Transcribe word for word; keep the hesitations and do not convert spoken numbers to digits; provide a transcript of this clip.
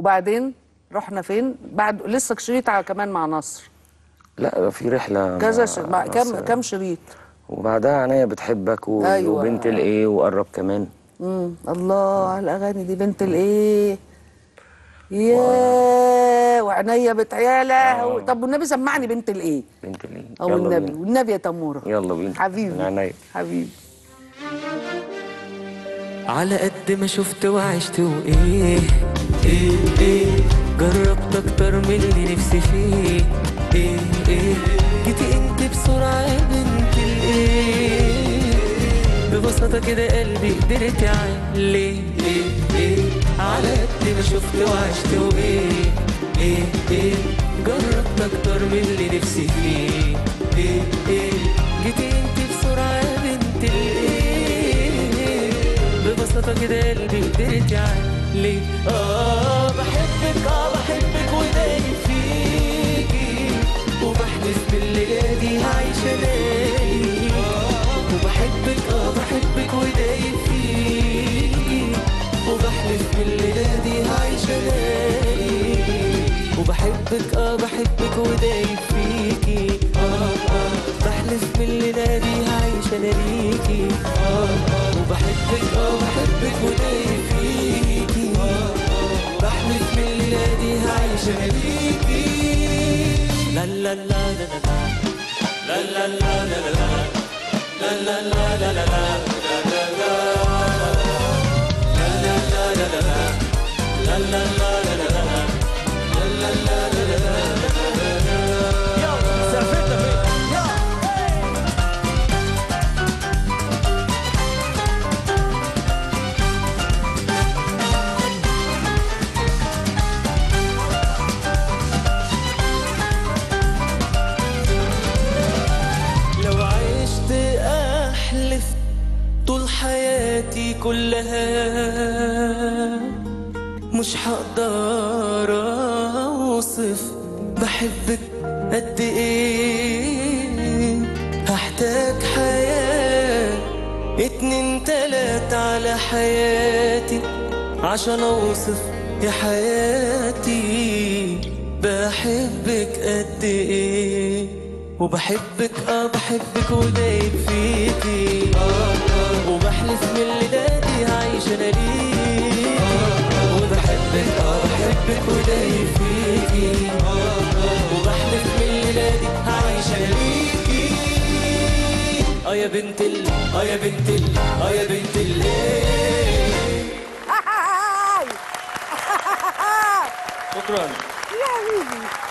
وبعدين رحنا فين؟ بعد لسه شريط كمان مع نصر. لا في رحله كذا ش... مع كم كم شريط؟ وبعدها عناية بتحبك و... أيوة. وبنت الايه وقرب كمان. امم الله على الاغاني دي. بنت الايه ياه و... وعناية بتعياله. آه. طب والنبي سمعني بنت الايه. بنت الايه او النبي والنبي يا تموره. يلا بينا حبيبي عناية حبيبي. على قد ما شفت وعشت وايه ايه ايه جربت اكتر من اللي نفسي فيه ايه ايه جيتي انت بسرعه يا بنت الايه ببساطه كده قلبي قدرت عليه ايه ايه على قد ما شفت وعشت وايه ايه ايه جربت اكتر من اللي نفسي فيه ايه ايه جيتي انت بسرعه يا بنت الايه ببساطة كده قلبي قدرت عليك. اه بحبك اه بحبك ودايب فيكي وبحلف بالليلة دي هعيش الاقيك. وبحبك اه بحبك ودايب فيكي وبحلف بالليلة دي هعيش الاقيك. وبحبك اه بحبك ودايب فيكي اه اه بحلف بالليلة دي هعيش الاقيكي اه اه وبحبك اه بحبك ودايب فيكي بحلف من الليلة دي هعيش الاقيكي. لا لا لا لا لا لا لا لا لا لا لا لا لا لا طول حياتي كلها مش هقدر اوصف بحبك قد ايه. هحتاج حياة اتنين تلات على حياتي عشان اوصف يا حياتي بحبك قد ايه. وبحبك اه بحبك ودايب فيكي اه وبحلف من الليلة دي هعيش انا ليكي. وبحبك اه بحبك ودايب فيكي اه وبحلف من الليلة دي هعيش انا ليكي. اه يا بنت ال اه يا بنت ال اه يا بنت ال شكرا يا حبيبي.